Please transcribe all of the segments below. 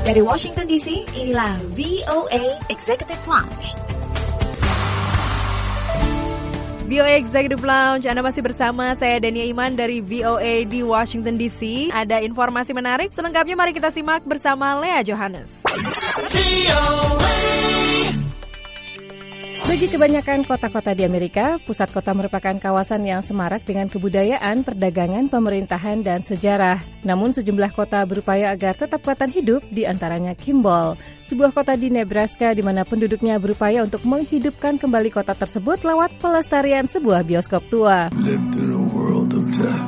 Dari Washington DC, inilah VOA Executive Lounge. VOA Executive Lounge, Anda masih bersama saya Dania Iman dari VOA di Washington DC. Ada informasi menarik, selengkapnya mari kita simak bersama Lea Johannes. Bagi kebanyakan kota-kota di Amerika, pusat kota merupakan kawasan yang semarak dengan kebudayaan, perdagangan, pemerintahan, dan sejarah. Namun sejumlah kota berupaya agar tetap kelihatan hidup, di antaranya Kimball, sebuah kota di Nebraska di mana penduduknya berupaya untuk menghidupkan kembali kota tersebut lewat pelestarian sebuah bioskop tua. Lived in a world of death.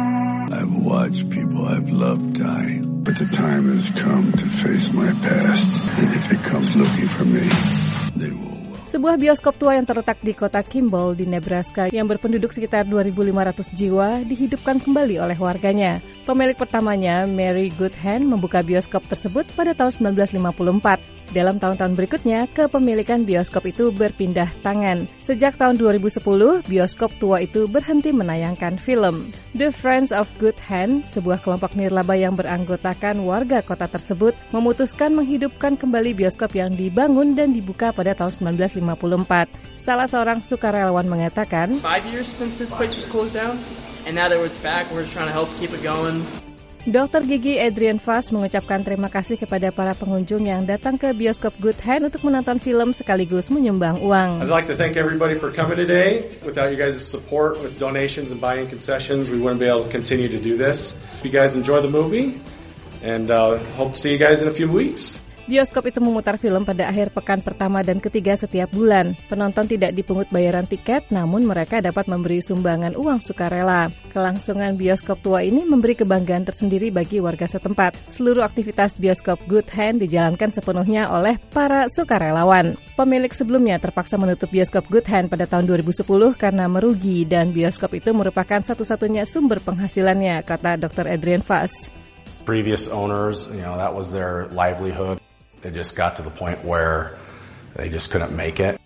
I've watched people I've loved die, but the time has come to face my past. And if it comes looking for me, they will. Sebuah bioskop tua yang terletak di kota Kimball di Nebraska yang berpenduduk sekitar 2.500 jiwa dihidupkan kembali oleh warganya. Pemilik pertamanya, Mary Goodhand, membuka bioskop tersebut pada tahun 1954. Dalam tahun-tahun berikutnya, kepemilikan bioskop itu berpindah tangan. Sejak tahun 2010, bioskop tua itu berhenti menayangkan film. The Friends of Goodhand, sebuah kelompok nirlaba yang beranggotakan warga kota tersebut, memutuskan menghidupkan kembali bioskop yang dibangun dan dibuka pada tahun 1954. Salah seorang sukarelawan mengatakan, 5 years since this place was closed down, and now that it's back, we're just trying to help keep it going. Dr. Gigi Adrian Fass mengucapkan terima kasih kepada para pengunjung yang datang ke bioskop Goodhand untuk menonton film sekaligus menyumbang uang. I'd like to thank everybody for coming today. Without you guys' support with donations and buying concessions, we wouldn't be able to continue to do this. You guys enjoy the movie, and hope to see you guys in a few weeks. Bioskop itu memutar film pada akhir pekan pertama dan ketiga setiap bulan. Penonton tidak dipungut bayaran tiket, namun mereka dapat memberi sumbangan uang sukarela. Kelangsungan bioskop tua ini memberi kebanggaan tersendiri bagi warga setempat. Seluruh aktivitas bioskop Goodhand dijalankan sepenuhnya oleh para sukarelawan. Pemilik sebelumnya terpaksa menutup bioskop Goodhand pada tahun 2010 karena merugi dan bioskop itu merupakan satu-satunya sumber penghasilannya, kata Dr. Adrian Fass. Previous owners, that was their livelihood. They just got to the point where they just couldn't make it,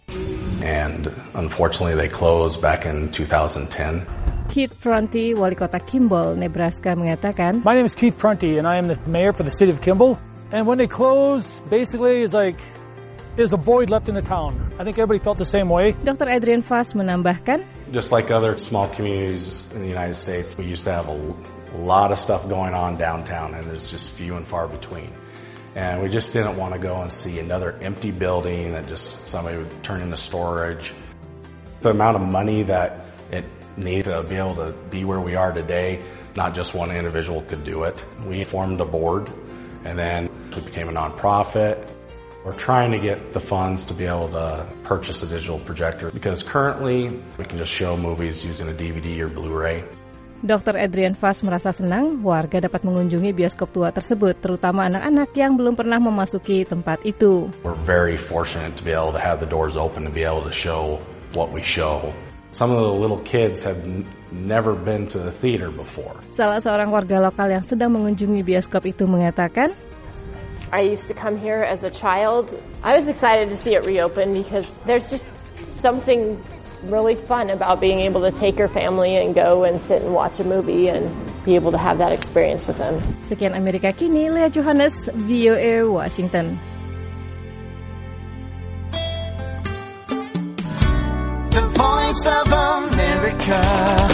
and unfortunately they closed back in 2010. Keith Prunty, wali kota Kimball, Nebraska, mengatakan, My name is Keith Prunty, and I am the mayor for the city of Kimball. And when they closed, basically it's like there's a void left in the town. I think everybody felt the same way. Dr. Adrian Fass menambahkan, Just like other small communities in the United States, we used to have a lot of stuff going on downtown, and there's just few and far between. And we just didn't want to go and see another empty building that just somebody would turn into storage. The amount of money that it needed to be able to be where we are today, not just one individual could do it. We formed a board, and then we became a nonprofit. We're trying to get the funds to be able to purchase a digital projector because currently we can just show movies using a DVD or Blu-ray. Dr. Adrian Fass merasa senang warga dapat mengunjungi bioskop tua tersebut, terutama anak-anak yang belum pernah memasuki tempat itu. We're very fortunate to be able to have the doors open to be able to show what we show. Some of the little kids have never been to the theater before. Salah seorang warga lokal yang sedang mengunjungi bioskop itu mengatakan, I used to come here as a child. I was excited to see it reopen because there's just something really fun about being able to take your family and go and sit and watch a movie and be able to have that experience with them. Sekian Amerika Kini, Lea Johannes, VOA Washington. The Voice of America.